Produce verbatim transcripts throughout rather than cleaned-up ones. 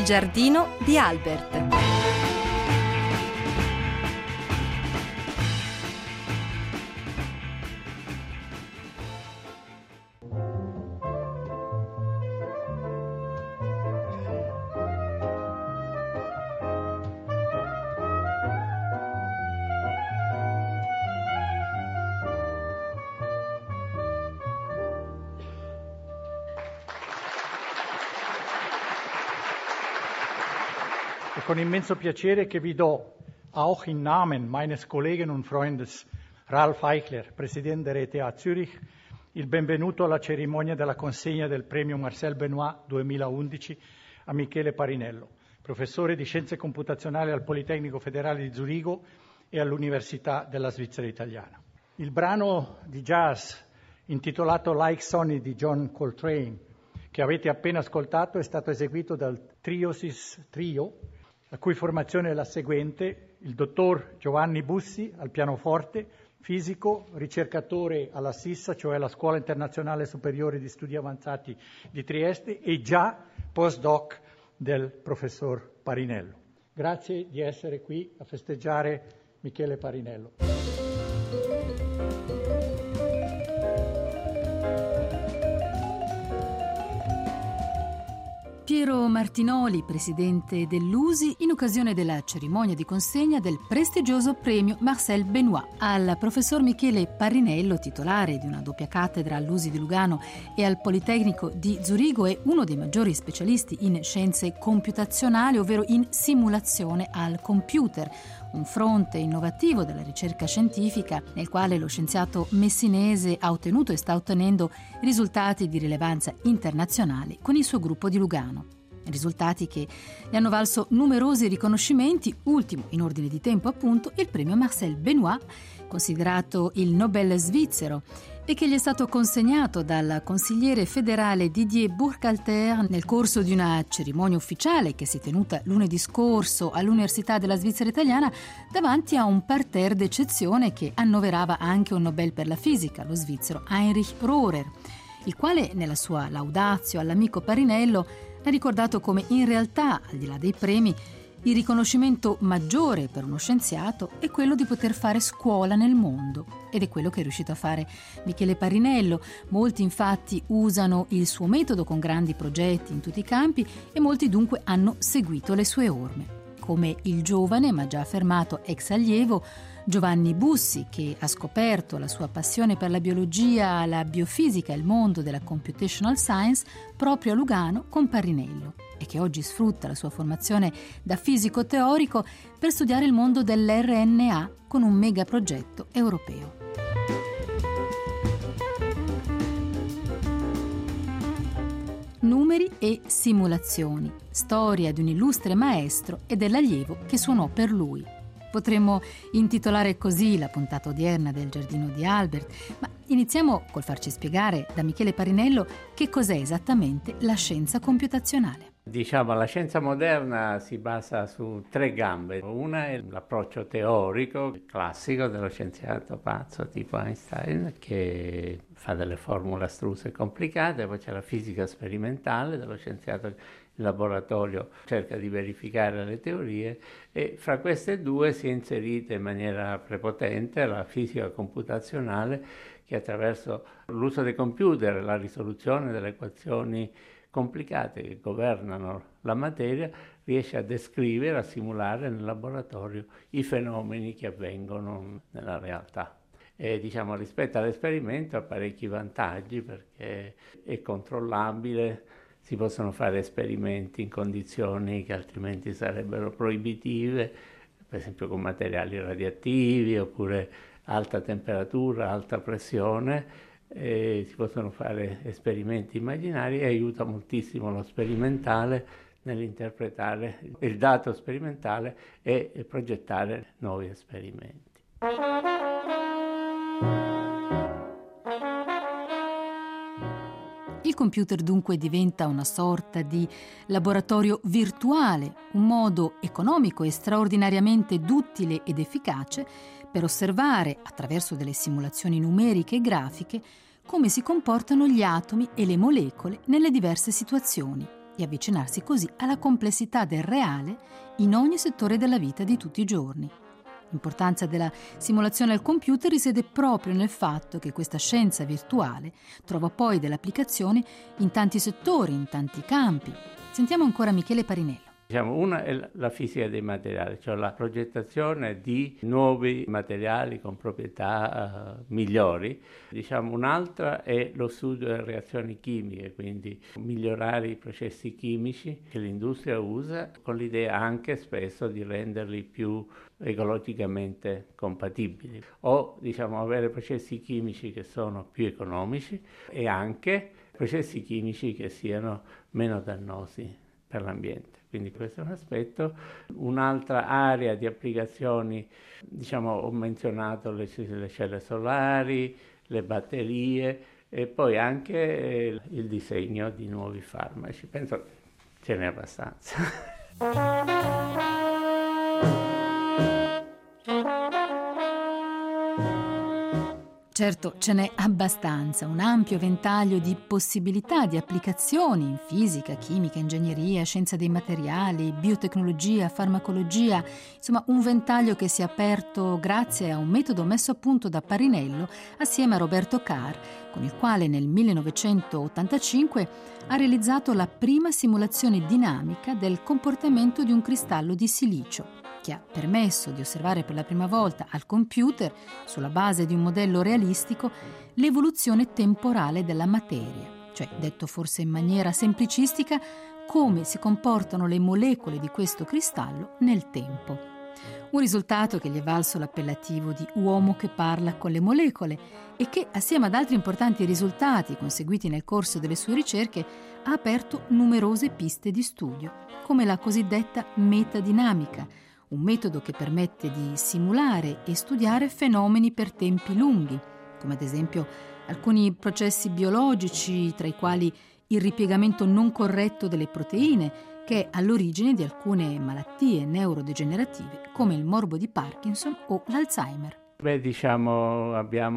giardino di Albert. Con immenso piacere che vi do, auch in Namen meines Kollegen und Freundes Ralf Eichler, Presidente der E T H Zürich, il benvenuto alla cerimonia della consegna del premio Marcel Benoist duemilaundici a Michele Parinello, professore di Scienze Computazionali al Politecnico Federale di Zurigo e all'Università della Svizzera Italiana. Il brano di jazz intitolato Like Sonny di John Coltrane, che avete appena ascoltato, è stato eseguito dal Triosis Trio, la cui formazione è la seguente: il dottor Giovanni Bussi al pianoforte, fisico, ricercatore alla SISSA, cioè la Scuola Internazionale Superiore di Studi Avanzati di Trieste, e già postdoc del professor Parinello. Grazie di essere qui a festeggiare Michele Parinello. Piero Martinoli, presidente dell'U S I, in occasione della cerimonia di consegna del prestigioso premio Marcel Benoist al professor Michele Parinello, titolare di una doppia cattedra all'U S I di Lugano e al Politecnico di Zurigo e uno dei maggiori specialisti in scienze computazionali, ovvero in simulazione al computer, un fronte innovativo della ricerca scientifica nel quale lo scienziato messinese ha ottenuto e sta ottenendo risultati di rilevanza internazionale con il suo gruppo di Lugano. Risultati che gli hanno valso numerosi riconoscimenti, ultimo in ordine di tempo appunto il premio Marcel Benoist, considerato il Nobel svizzero, e che gli è stato consegnato dal consigliere federale Didier Burkhalter nel corso di una cerimonia ufficiale che si è tenuta lunedì scorso all'Università della Svizzera Italiana davanti a un parterre d'eccezione che annoverava anche un Nobel per la fisica, lo svizzero Heinrich Rohrer, il quale nella sua laudatio all'amico Parinello ha ricordato come in realtà, al di là dei premi, il riconoscimento maggiore per uno scienziato è quello di poter fare scuola nel mondo, ed è quello che è riuscito a fare Michele Parinello. Molti infatti usano il suo metodo con grandi progetti in tutti i campi e molti dunque hanno seguito le sue orme, come il giovane ma già affermato ex allievo Giovanni Bussi, che ha scoperto la sua passione per la biologia, la biofisica e il mondo della computational science proprio a Lugano con Parinello, e che oggi sfrutta la sua formazione da fisico teorico per studiare il mondo dell'R N A con un megaprogetto europeo. Numeri e simulazioni, storia di un illustre maestro e dell'allievo che suonò per lui. Potremmo intitolare così la puntata odierna del Giardino di Albert, ma iniziamo col farci spiegare da Michele Parinello che cos'è esattamente la scienza computazionale. Diciamo, la scienza moderna si basa su tre gambe. Una è l'approccio teorico classico dello scienziato pazzo tipo Einstein, che fa delle formule astruse e complicate. Poi c'è la fisica sperimentale dello scienziato in laboratorio, cerca di verificare le teorie, e fra queste due si è inserita in maniera prepotente la fisica computazionale, che attraverso l'uso dei computer e la risoluzione delle equazioni complicate che governano la materia riesce a descrivere, a simulare nel laboratorio i fenomeni che avvengono nella realtà. E diciamo, rispetto all'esperimento ha parecchi vantaggi, perché è controllabile, si possono fare esperimenti in condizioni che altrimenti sarebbero proibitive, per esempio con materiali radioattivi oppure alta temperatura, alta pressione. E si possono fare esperimenti immaginari e aiuta moltissimo lo sperimentale nell'interpretare il dato sperimentale e progettare nuovi esperimenti. Il computer dunque diventa una sorta di laboratorio virtuale, un modo economico e straordinariamente duttile ed efficace per osservare, attraverso delle simulazioni numeriche e grafiche, come si comportano gli atomi e le molecole nelle diverse situazioni, e avvicinarsi così alla complessità del reale in ogni settore della vita di tutti i giorni. L'importanza della simulazione al computer risiede proprio nel fatto che questa scienza virtuale trova poi delle applicazioni in tanti settori, in tanti campi. Sentiamo ancora Michele Parinello. Diciamo, una è la fisica dei materiali, cioè la progettazione di nuovi materiali con proprietà uh, migliori. Diciamo, un'altra è lo studio delle reazioni chimiche, quindi migliorare i processi chimici che l'industria usa, con l'idea anche spesso di renderli più ecologicamente compatibili, o diciamo avere processi chimici che sono più economici e anche processi chimici che siano meno dannosi per l'ambiente. Quindi questo è un aspetto. Un'altra area di applicazioni, diciamo, ho menzionato le, le celle solari, le batterie e poi anche il disegno di nuovi farmaci. Penso ce n'è abbastanza. Certo, ce n'è abbastanza, un ampio ventaglio di possibilità, di applicazioni in fisica, chimica, ingegneria, scienza dei materiali, biotecnologia, farmacologia, insomma un ventaglio che si è aperto grazie a un metodo messo a punto da Parinello assieme a Roberto Carr, con il quale nel millenovecentottantacinque ha realizzato la prima simulazione dinamica del comportamento di un cristallo di silicio, che ha permesso di osservare per la prima volta al computer, sulla base di un modello realistico, l'evoluzione temporale della materia, cioè, detto forse in maniera semplicistica, come si comportano le molecole di questo cristallo nel tempo. Un risultato che gli è valso l'appellativo di uomo che parla con le molecole e che, assieme ad altri importanti risultati conseguiti nel corso delle sue ricerche, ha aperto numerose piste di studio, come la cosiddetta metadinamica, un metodo che permette di simulare e studiare fenomeni per tempi lunghi, come ad esempio alcuni processi biologici, tra i quali il ripiegamento non corretto delle proteine, che è all'origine di alcune malattie neurodegenerative come il morbo di Parkinson o l'Alzheimer. Beh, diciamo,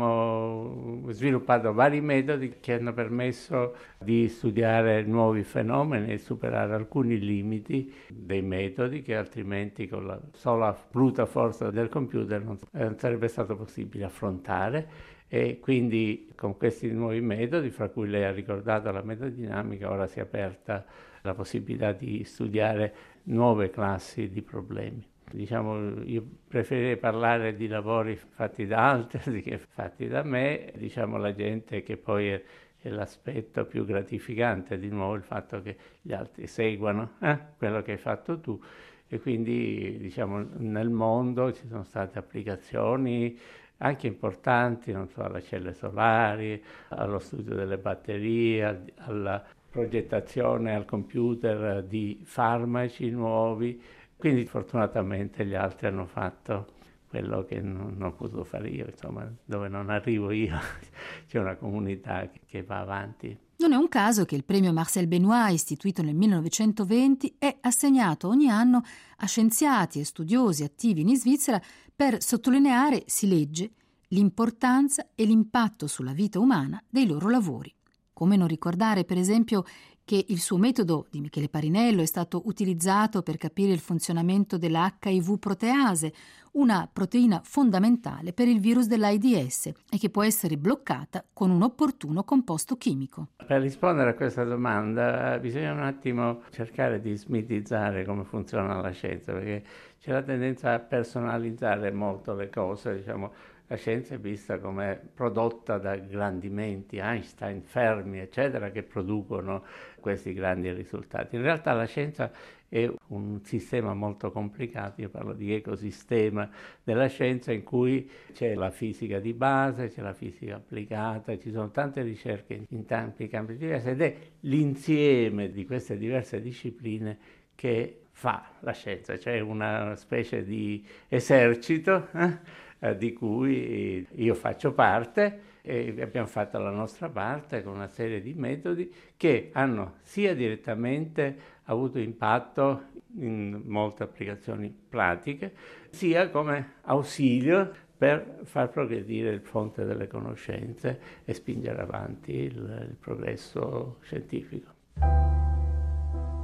abbiamo sviluppato vari metodi che hanno permesso di studiare nuovi fenomeni e superare alcuni limiti dei metodi che altrimenti con la sola bruta forza del computer non sarebbe stato possibile affrontare. E quindi con questi nuovi metodi, fra cui lei ha ricordato la metadinamica, ora si è aperta la possibilità di studiare nuove classi di problemi. Diciamo, io preferirei parlare di lavori fatti da altri che fatti da me. Diciamo, la gente che poi è, è l'aspetto più gratificante, di nuovo il fatto che gli altri seguano eh, quello che hai fatto tu, e quindi diciamo nel mondo ci sono state applicazioni anche importanti, non so, alle celle solari, allo studio delle batterie, alla progettazione al computer di farmaci nuovi. Quindi fortunatamente gli altri hanno fatto quello che non, non ho potuto fare io, insomma, dove non arrivo io c'è una comunità che, che va avanti. Non è un caso che il premio Marcel Benoist, istituito nel millenovecentoventi, è assegnato ogni anno a scienziati e studiosi attivi in Svizzera per sottolineare, si legge, l'importanza e l'impatto sulla vita umana dei loro lavori. Come non ricordare, per esempio, che il suo metodo di Michele Parinello è stato utilizzato per capire il funzionamento dell'H I V protease, una proteina fondamentale per il virus dell'AIDS e che può essere bloccata con un opportuno composto chimico. Per rispondere a questa domanda bisogna un attimo cercare di smitizzare come funziona la scienza, perché c'è la tendenza a personalizzare molto le cose, diciamo. La scienza è vista come prodotta da grandi menti, Einstein, Fermi, eccetera, che producono questi grandi risultati. In realtà la scienza è un sistema molto complicato, io parlo di ecosistema della scienza, in cui c'è la fisica di base, c'è la fisica applicata, ci sono tante ricerche in tanti campi diversi, ed è l'insieme di queste diverse discipline che fa la scienza, cioè una specie di esercito eh? di cui io faccio parte, e abbiamo fatto la nostra parte con una serie di metodi che hanno sia direttamente avuto impatto in molte applicazioni pratiche, sia come ausilio per far progredire il fronte delle conoscenze e spingere avanti il, il progresso scientifico.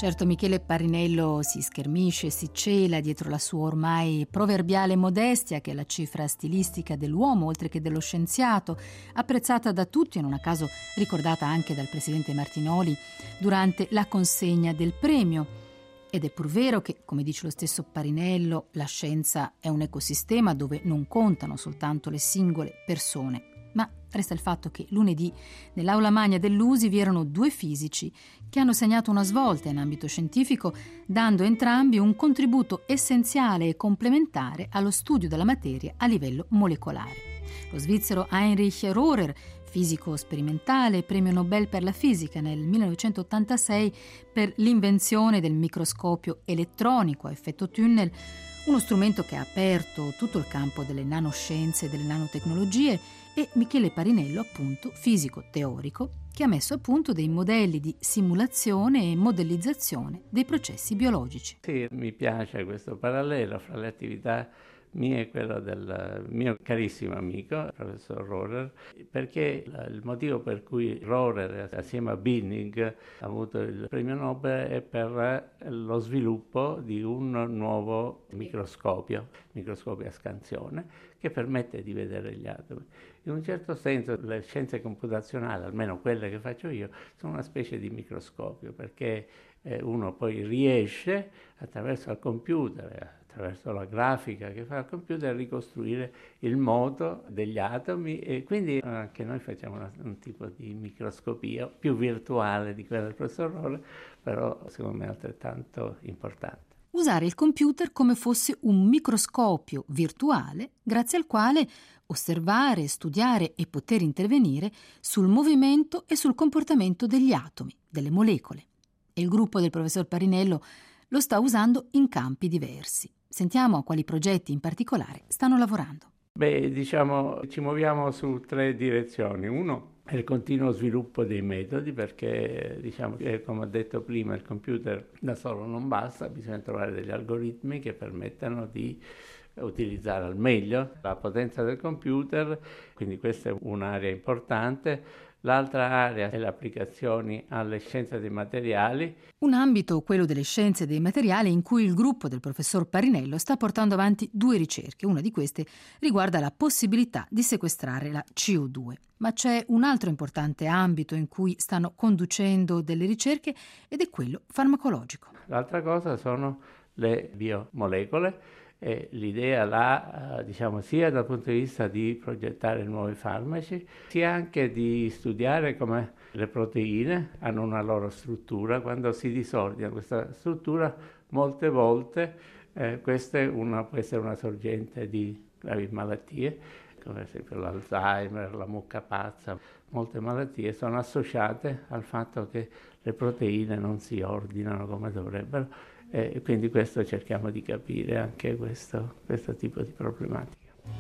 Certo, Michele Parinello si schermisce, si cela dietro la sua ormai proverbiale modestia, che è la cifra stilistica dell'uomo, oltre che dello scienziato, apprezzata da tutti e non a caso ricordata anche dal presidente Martinoli durante la consegna del premio. Ed è pur vero che, come dice lo stesso Parinello, la scienza è un ecosistema dove non contano soltanto le singole persone. Ma resta il fatto che lunedì nell'aula magna dell'U S I vi erano due fisici che hanno segnato una svolta in ambito scientifico, dando entrambi un contributo essenziale e complementare allo studio della materia a livello molecolare. Lo svizzero Heinrich Rohrer, fisico sperimentale, premio Nobel per la fisica nel millenovecentottantasei per l'invenzione del microscopio elettronico a effetto tunnel, uno strumento che ha aperto tutto il campo delle nanoscienze e delle nanotecnologie, e Michele Parinello, appunto, fisico teorico, che ha messo a punto dei modelli di simulazione e modellizzazione dei processi biologici. Sì, mi piace questo parallelo fra le attività mie e quella del mio carissimo amico, il professor Rohrer, perché il motivo per cui Rohrer, assieme a Binning, ha avuto il premio Nobel è per lo sviluppo di un nuovo microscopio, microscopio a scansione, che permette di vedere gli atomi. In un certo senso le scienze computazionali, almeno quelle che faccio io, sono una specie di microscopio, perché eh, uno poi riesce attraverso il computer, attraverso la grafica che fa il computer, a ricostruire il moto degli atomi, e quindi anche noi facciamo una, un tipo di microscopia più virtuale di quella del professor Rohrer, però secondo me altrettanto importante. Usare il computer come fosse un microscopio virtuale grazie al quale osservare, studiare e poter intervenire sul movimento e sul comportamento degli atomi, delle molecole. E il gruppo del professor Parinello lo sta usando in campi diversi. Sentiamo a quali progetti in particolare stanno lavorando. Beh, diciamo, ci muoviamo su tre direzioni. Uno è il continuo sviluppo dei metodi, perché, diciamo, come ho detto prima, il computer da solo non basta, bisogna trovare degli algoritmi che permettano di utilizzare al meglio la potenza del computer, quindi questa è un'area importante. L'altra area è le applicazioni alle scienze dei materiali. Un ambito, quello delle scienze dei materiali, in cui il gruppo del professor Parinello sta portando avanti due ricerche. Una di queste riguarda la possibilità di sequestrare la C O due. Ma c'è un altro importante ambito in cui stanno conducendo delle ricerche ed è quello farmacologico. L'altra cosa sono le biomolecole. E l'idea là, diciamo, sia dal punto di vista di progettare nuovi farmaci, sia anche di studiare come le proteine hanno una loro struttura. Quando si disordina questa struttura, molte volte eh, questa è una, può essere una sorgente di gravi malattie, come ad esempio l'Alzheimer, la mucca pazza. Molte malattie sono associate al fatto che le proteine non si ordinano come dovrebbero. E quindi questo cerchiamo di capire anche questo, questo tipo di problematica.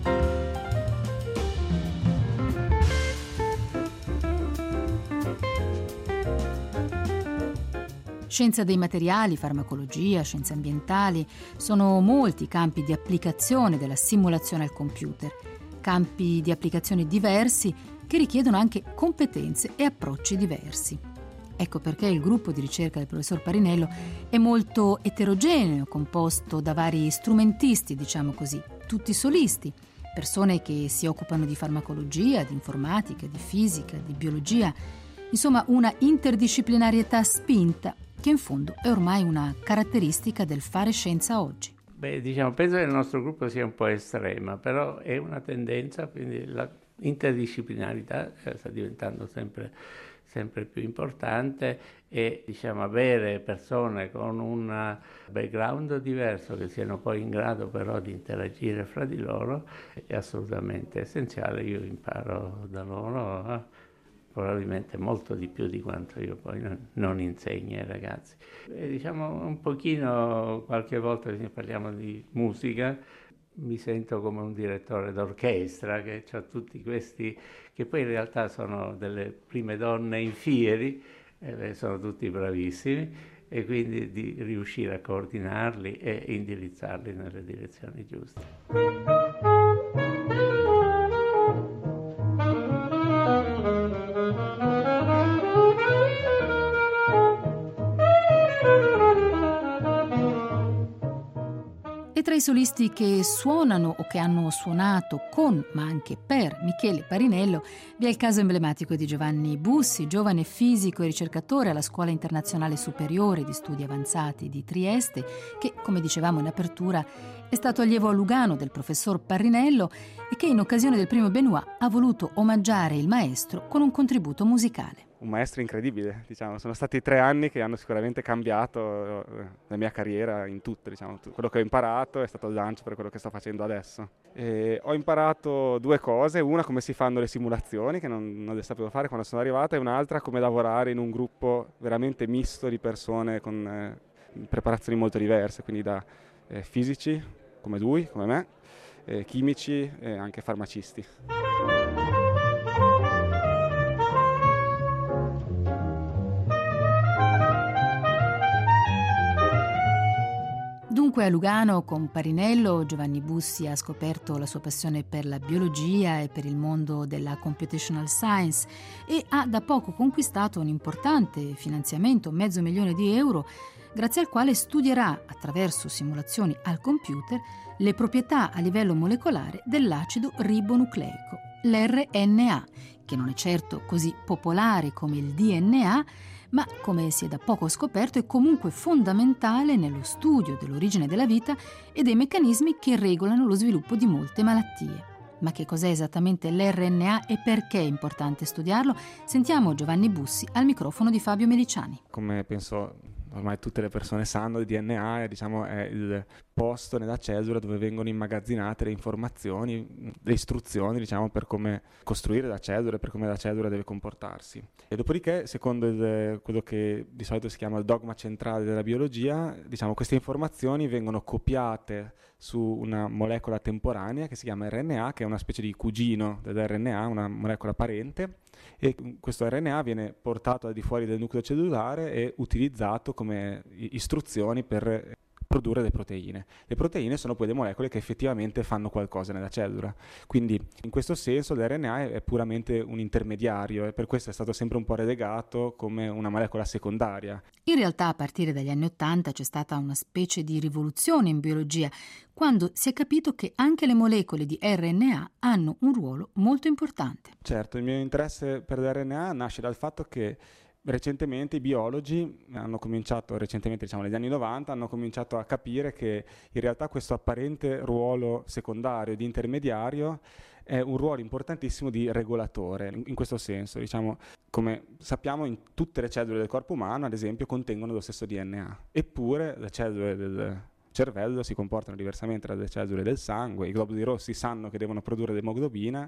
Scienza dei materiali, farmacologia, scienze ambientali, sono molti i campi di applicazione della simulazione al computer, campi di applicazione diversi che richiedono anche competenze e approcci diversi. Ecco perché il gruppo di ricerca del professor Parinello è molto eterogeneo, composto da vari strumentisti, diciamo così, tutti solisti, persone che si occupano di farmacologia, di informatica, di fisica, di biologia, insomma una interdisciplinarietà spinta che in fondo è ormai una caratteristica del fare scienza oggi. Beh, diciamo, penso che il nostro gruppo sia un po' estrema, però è una tendenza, quindi la interdisciplinarità sta diventando sempre sempre più importante, e diciamo avere persone con un background diverso che siano poi in grado però di interagire fra di loro è assolutamente essenziale. Io imparo da loro eh, probabilmente molto di più di quanto io poi non, non insegno ai ragazzi. E diciamo un pochino, qualche volta parliamo di musica, mi sento come un direttore d'orchestra che ha tutti questi, che poi in realtà sono delle prime donne in fieri, eh, sono tutti bravissimi, e quindi di riuscire a coordinarli e indirizzarli nelle direzioni giuste. tra i solisti che suonano o che hanno suonato con, ma anche per Michele Parinello, vi è il caso emblematico di Giovanni Bussi, giovane fisico e ricercatore alla Scuola Internazionale Superiore di Studi Avanzati di Trieste, che, come dicevamo in apertura, è stato allievo a Lugano del professor Parinello e che in occasione del premio Benoît ha voluto omaggiare il maestro con un contributo musicale. Un maestro incredibile, diciamo. Sono stati tre anni che hanno sicuramente cambiato la mia carriera in tutto, diciamo. Quello che ho imparato è stato il lancio per quello che sto facendo adesso. E ho imparato due cose: una, come si fanno le simulazioni, che non, non le sapevo fare quando sono arrivata, e un'altra, come lavorare in un gruppo veramente misto di persone con eh, preparazioni molto diverse, quindi da eh, fisici come lui, come me, eh, chimici e anche farmacisti. Dunque a Lugano con Parinello Giovanni Bussi ha scoperto la sua passione per la biologia e per il mondo della computational science e ha da poco conquistato un importante finanziamento, mezzo milione di euro, grazie al quale studierà attraverso simulazioni al computer le proprietà a livello molecolare dell'acido ribonucleico, l'R N A, che non è certo così popolare come il D N A, ma, come si è da poco scoperto, è comunque fondamentale nello studio dell'origine della vita e dei meccanismi che regolano lo sviluppo di molte malattie. Ma che cos'è esattamente l'R N A e perché è importante studiarlo? Sentiamo Giovanni Bussi al microfono di Fabio Meliciani. Come penso ormai tutte le persone sanno, il D N A è, diciamo, è il posto nella cellula dove vengono immagazzinate le informazioni, le istruzioni, diciamo, per come costruire la cellula, per come la cellula deve comportarsi. E dopodiché, secondo il, quello che di solito si chiama il dogma centrale della biologia, diciamo, queste informazioni vengono copiate su una molecola temporanea che si chiama R N A, che è una specie di cugino dell'R N A, una molecola parente, e questo R N A viene portato al di fuori del nucleo cellulare e utilizzato come istruzioni per produrre le proteine. Le proteine sono poi le molecole che effettivamente fanno qualcosa nella cellula. Quindi in questo senso l'R N A è puramente un intermediario e per questo è stato sempre un po' relegato come una molecola secondaria. In realtà a partire dagli anni Ottanta c'è stata una specie di rivoluzione in biologia, quando si è capito che anche le molecole di R N A hanno un ruolo molto importante. Certo, il mio interesse per l'R N A nasce dal fatto che recentemente i biologi hanno cominciato, recentemente diciamo negli anni novanta, hanno cominciato a capire che in realtà questo apparente ruolo secondario di intermediario è un ruolo importantissimo di regolatore. In questo senso, diciamo, come sappiamo, in tutte le cellule del corpo umano, ad esempio, contengono lo stesso D N A. Eppure le cellule del cervello si comportano diversamente dalle cellule del sangue. I globuli rossi sanno che devono produrre l'emoglobina,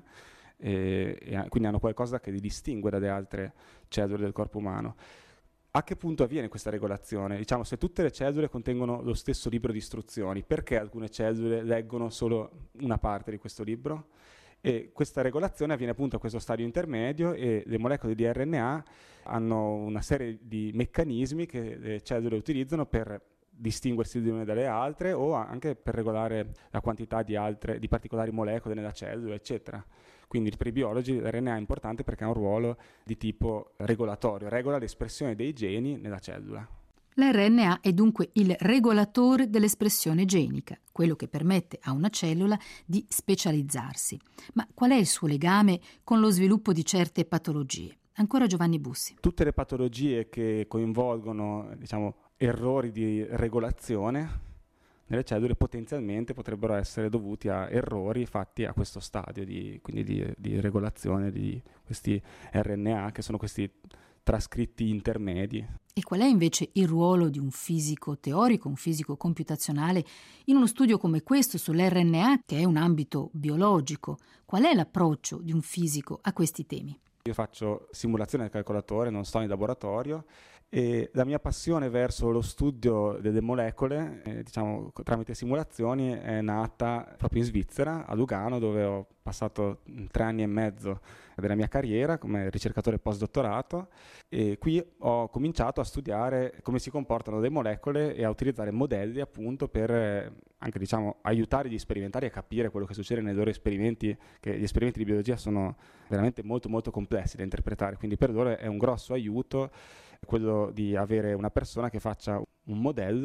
E, e quindi hanno qualcosa che li distingue dalle altre cellule del corpo umano. A che punto avviene questa regolazione? Diciamo, se tutte le cellule contengono lo stesso libro di istruzioni, perché alcune cellule leggono solo una parte di questo libro? E questa regolazione avviene appunto a questo stadio intermedio e le molecole di R N A hanno una serie di meccanismi che le cellule utilizzano per distinguersi le une dalle altre o anche per regolare la quantità di altre, di particolari molecole nella cellula, eccetera. Quindi per i biologi l'R N A è importante perché ha un ruolo di tipo regolatorio, regola l'espressione dei geni nella cellula. L'R N A è dunque il regolatore dell'espressione genica, quello che permette a una cellula di specializzarsi. Ma qual è il suo legame con lo sviluppo di certe patologie? Ancora Giovanni Bussi. Tutte le patologie che coinvolgono, diciamo, errori di regolazione nelle cellule potenzialmente potrebbero essere dovuti a errori fatti a questo stadio di, quindi di, di regolazione di questi R N A, che sono questi trascritti intermedi. E qual è invece il ruolo di un fisico teorico, un fisico computazionale, in uno studio come questo sull'R N A, che è un ambito biologico? Qual è l'approccio di un fisico a questi temi? Io faccio simulazione al calcolatore, non sto in laboratorio, e la mia passione verso lo studio delle molecole, eh, diciamo tramite simulazioni, è nata proprio in Svizzera, a Lugano, dove ho passato tre anni e mezzo della mia carriera come ricercatore postdottorato, e qui ho cominciato a studiare come si comportano le molecole e a utilizzare modelli appunto per eh, anche, diciamo, aiutare gli sperimentari a capire quello che succede nei loro esperimenti, che gli esperimenti di biologia sono veramente molto molto complessi da interpretare, quindi per loro è un grosso aiuto quello di avere una persona che faccia un modello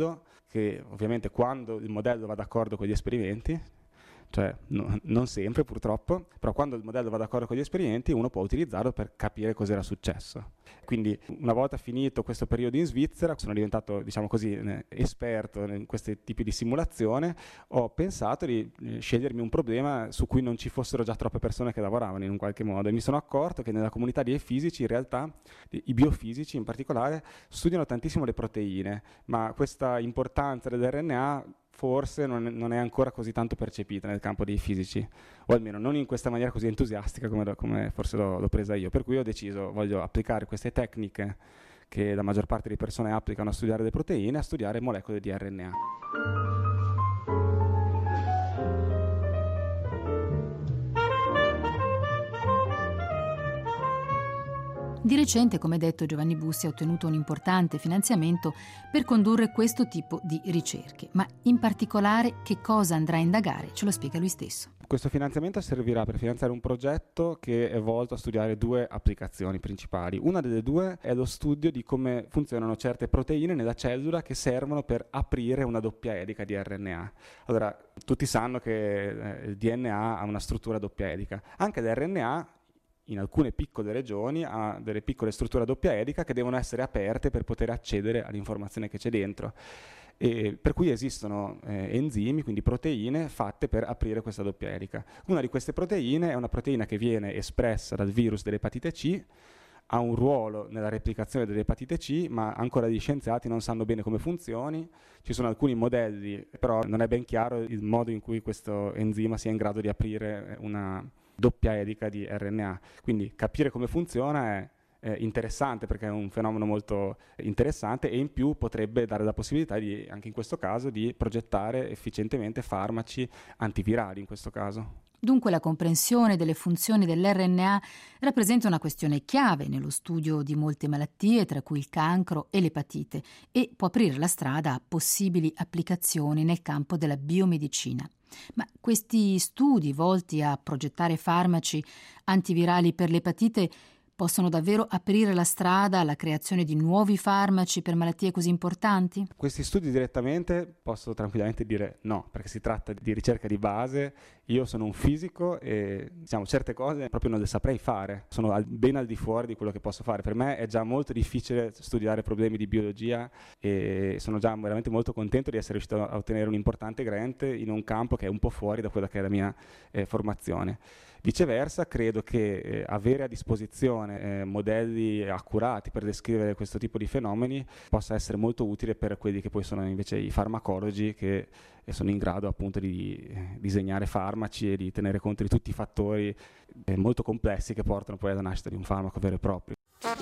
che ovviamente quando il modello va d'accordo con gli esperimenti, cioè no, non sempre purtroppo, però quando il modello va d'accordo con gli esperimenti uno può utilizzarlo per capire cos'era successo. Quindi una volta finito questo periodo in Svizzera, sono diventato, diciamo così, eh, esperto in questi tipi di simulazione, ho pensato di eh, scegliermi un problema su cui non ci fossero già troppe persone che lavoravano in un qualche modo, e mi sono accorto che nella comunità dei fisici in realtà, i biofisici in particolare, studiano tantissimo le proteine, ma questa importanza dell'erre enne a forse non è, non è ancora così tanto percepita nel campo dei fisici, o almeno non in questa maniera così entusiastica come, come forse l'ho, l'ho presa io, per cui ho deciso, voglio applicare queste tecniche che la maggior parte delle persone applicano a studiare le proteine, a studiare molecole di erre enne a. Di recente, come detto, Giovanni Bussi ha ottenuto un importante finanziamento per condurre questo tipo di ricerche. Ma in particolare che cosa andrà a indagare? Ce lo spiega lui stesso. Questo finanziamento servirà per finanziare un progetto che è volto a studiare due applicazioni principali. Una delle due è lo studio di come funzionano certe proteine nella cellula che servono per aprire una doppia elica di erre enne a. Allora, tutti sanno che eh, il di enne a ha una struttura doppia elica. Anche l'erre enne a in alcune piccole regioni ha delle piccole strutture a doppia elica che devono essere aperte per poter accedere all'informazione che c'è dentro. E per cui esistono eh, enzimi, quindi proteine, fatte per aprire questa doppia elica. Una di queste proteine è una proteina che viene espressa dal virus dell'epatite C, ha un ruolo nella replicazione dell'epatite C, ma ancora gli scienziati non sanno bene come funzioni. Ci sono alcuni modelli, però non è ben chiaro il modo in cui questo enzima sia in grado di aprire una doppia elica di erre enne a. Quindi capire come funziona è eh, interessante, perché è un fenomeno molto interessante, e in più potrebbe dare la possibilità di, anche in questo caso, di progettare efficientemente farmaci antivirali in questo caso. Dunque la comprensione delle funzioni dell'erre enne a rappresenta una questione chiave nello studio di molte malattie, tra cui il cancro e l'epatite, e può aprire la strada a possibili applicazioni nel campo della biomedicina. Ma questi studi volti a progettare farmaci antivirali per l'epatite possono davvero aprire la strada alla creazione di nuovi farmaci per malattie così importanti? Questi studi direttamente posso tranquillamente dire no, perché si tratta di ricerca di base. Io sono un fisico e diciamo certe cose proprio non le saprei fare, sono al, ben al di fuori di quello che posso fare. Per me è già molto difficile studiare problemi di biologia e sono già veramente molto contento di essere riuscito a ottenere un importante grant in un campo che è un po' fuori da quella che è la mia eh, formazione. Viceversa, credo che eh, avere a disposizione eh, modelli accurati per descrivere questo tipo di fenomeni possa essere molto utile per quelli che poi sono invece i farmacologi, che eh, sono in grado appunto di eh, disegnare farmaci e di tenere conto di tutti i fattori eh, molto complessi che portano poi alla nascita di un farmaco vero e proprio.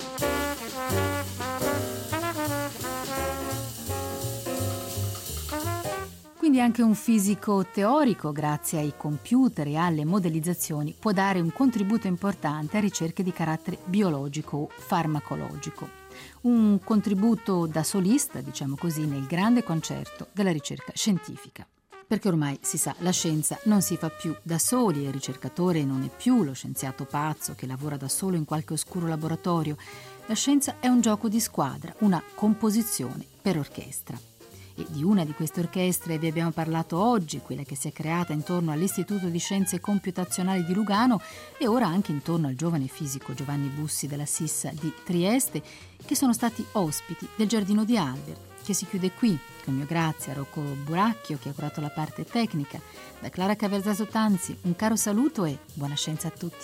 Quindi anche un fisico teorico, grazie ai computer e alle modellizzazioni, può dare un contributo importante a ricerche di carattere biologico o farmacologico. Un contributo da solista, diciamo così, nel grande concerto della ricerca scientifica. Perché ormai si sa, la scienza non si fa più da soli, il ricercatore non è più lo scienziato pazzo che lavora da solo in qualche oscuro laboratorio. La scienza è un gioco di squadra, una composizione per orchestra. E di una di queste orchestre vi abbiamo parlato oggi, quella che si è creata intorno all'Istituto di Scienze Computazionali di Lugano e ora anche intorno al giovane fisico Giovanni Bussi della SISSA di Trieste, che sono stati ospiti del Giardino di Albert, che si chiude qui, con mio grazie a Rocco Buracchio che ha curato la parte tecnica. Da Clara Caverzaso Tanzi un caro saluto e buona scienza a tutti.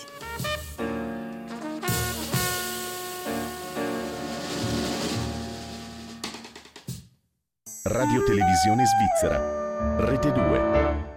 Radio Televisione Svizzera, Rete due.